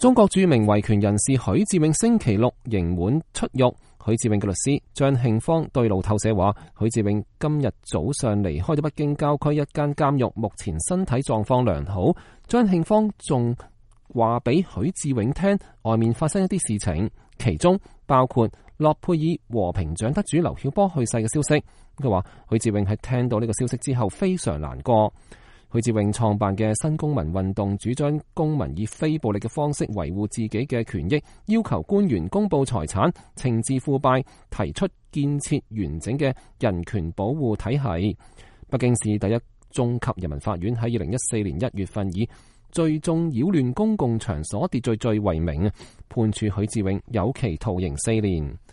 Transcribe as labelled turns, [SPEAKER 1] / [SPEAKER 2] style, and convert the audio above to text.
[SPEAKER 1] 中國著名維權人士許志永星期六刑滿出獄。許志永嘅律師張慶芳對路透社話，許志永今日早上離開咗北京郊區一間監獄，目前身體狀況良好。張慶芳仲話俾許志永聽，外面發生一啲事情，其中包括諾貝爾和平獎得主劉曉波去世嘅消息。佢話許志永喺聽到呢個消息之後非常難過。許志永創辦嘅新公民運動主張公民以非暴力嘅方式維護自己嘅權益，要求官員公布財產、懲治腐敗，提出建設完整嘅人權保護體系。北京市第一中級人民法院喺2014年1月份以聚眾擾亂公共場所秩序罪為名，判處許志永有期徒刑4年。